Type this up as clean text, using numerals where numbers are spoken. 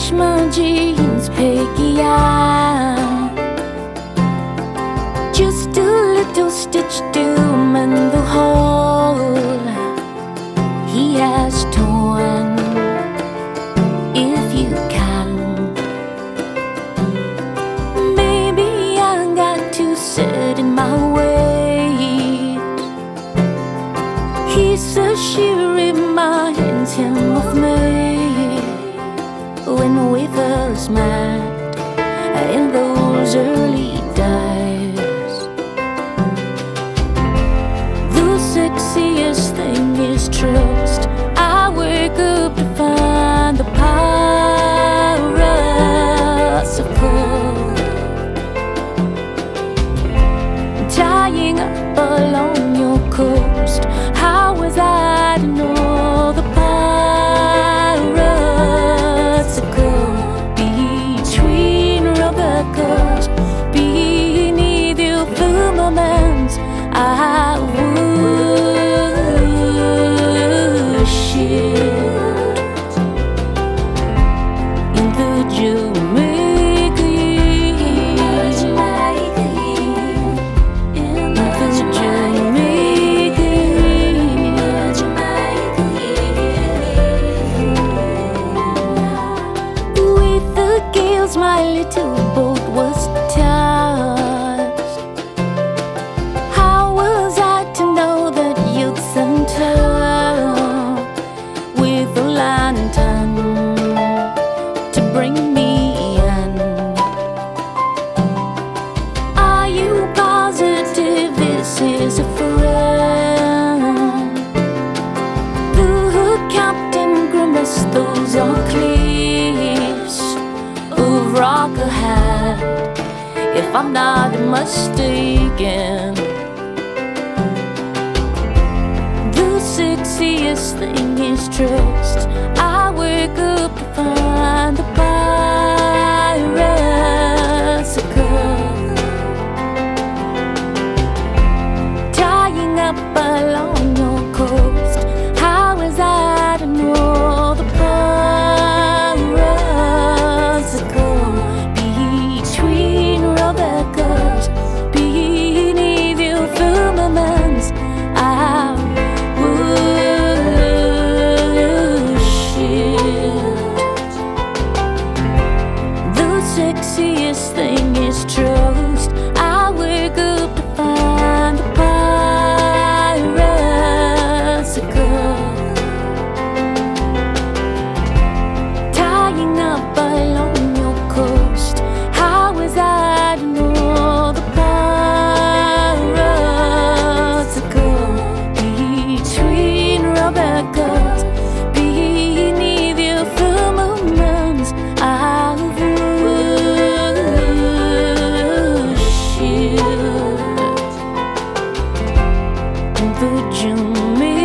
wash my jeans, Peggy, just a little stitch to mend the hole he has torn. If you can, maybe I got to set in my way. He says she reminds him of me when we first met in those early days. The sexiest thing is trust. I wake up to find the pirates of cold tying up along your coast. How was I to know the pirates of cold between rubber coast, beneath your firmaments? I worshipped in the Jamaica years, in the Jamaica years. With the gales my little boat was tossed. How was I to know that you'd sent her with a lantern to bring me in? Are you positive this is a friend? The captain grimaced. Those are cliffs of rock ahead, if I'm not mistaken. The sexiest thing is trust. I wake up to find the pirates of cold tying up along your coast. How is I to know the pirates of cold between rubber coast, beneath your firmaments? I sexiest thing is trust. I wake up to find the pirates of gold tying up along your coast. How is I to know the pirates of gold between rubber coast, beneath your firmaments? The Jamaica